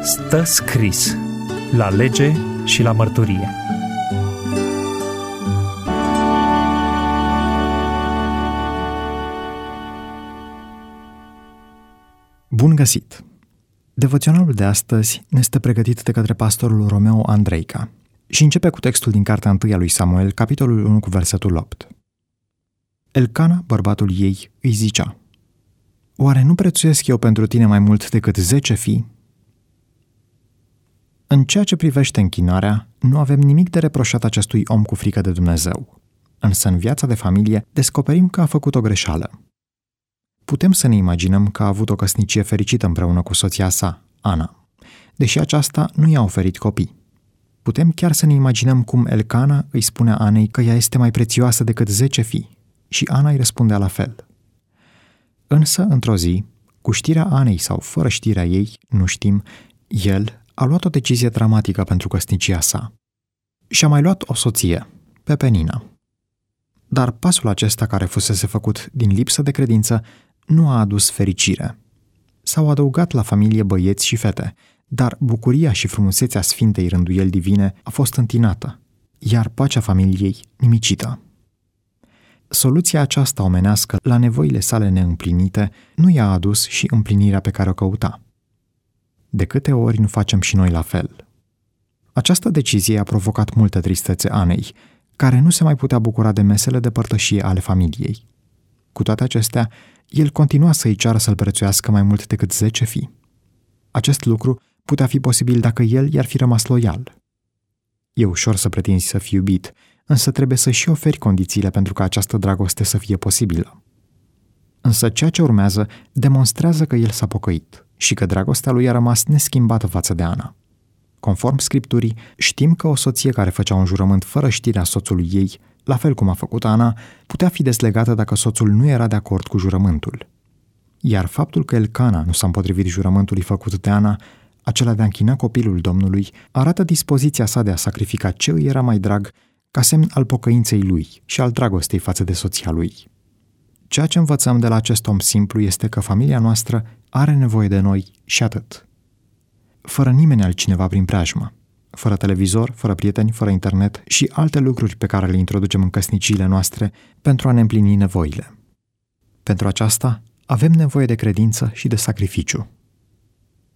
Stă scris la lege și la mărturie. Bun găsit! Devoționalul de astăzi ne este pregătit de către pastorul Romeo Andreica și începe cu textul din cartea 1 a lui Samuel, capitolul 1 cu versetul 8. Elcana, bărbatul ei, îi zicea: Oare nu prețuiesc eu pentru tine mai mult decât 10 fii? În ceea ce privește închinarea, nu avem nimic de reproșat acestui om cu frică de Dumnezeu. Însă în viața de familie descoperim că a făcut o greșeală. Putem să ne imaginăm că a avut o căsnicie fericită împreună cu soția sa, Ana, deși aceasta nu i-a oferit copii. Putem chiar să ne imaginăm cum Elcana îi spune Anei că ea este mai prețioasă decât 10 fii și Ana îi răspundea la fel. Însă, într-o zi, cu știrea Anei sau fără știrea ei, nu știm, el a luat o decizie dramatică pentru căsnicia sa. Și-a mai luat o soție, pe Penina. Dar pasul acesta care fusese făcut din lipsă de credință nu a adus fericire. S-au adăugat la familie băieți și fete, dar bucuria și frumusețea sfintei rânduieli divine a fost întinată, iar pacea familiei nimicită. Soluția aceasta omenească la nevoile sale neîmplinite nu i-a adus și împlinirea pe care o căuta. De câte ori nu facem și noi la fel? Această decizie a provocat multă tristețe Anei, care nu se mai putea bucura de mesele de părtășie ale familiei. Cu toate acestea, el continua să-i ceară să-l prețuiască mai mult decât 10 fii. Acest lucru putea fi posibil dacă el i-ar fi rămas loial. E ușor să pretinzi să fii iubit, însă trebuie să și oferi condițiile pentru ca această dragoste să fie posibilă. Însă ceea ce urmează demonstrează că el s-a pocăit și că dragostea lui a rămas neschimbată față de Ana. Conform Scripturii, știm că o soție care făcea un jurământ fără știrea soțului ei, la fel cum a făcut Ana, putea fi deslegată dacă soțul nu era de acord cu jurământul. Iar faptul că Elcana nu s-a împotrivit jurământului făcut de Ana, acela de a închina copilul Domnului, arată dispoziția sa de a sacrifica ce îi era mai drag ca semn al pocăinței lui și al dragostei față de soția lui. Ceea ce învățăm de la acest om simplu este că familia noastră are nevoie de noi și atât. Fără nimeni altcineva prin preajmă, fără televizor, fără prieteni, fără internet și alte lucruri pe care le introducem în căsniciile noastre pentru a ne împlini nevoile. Pentru aceasta avem nevoie de credință și de sacrificiu.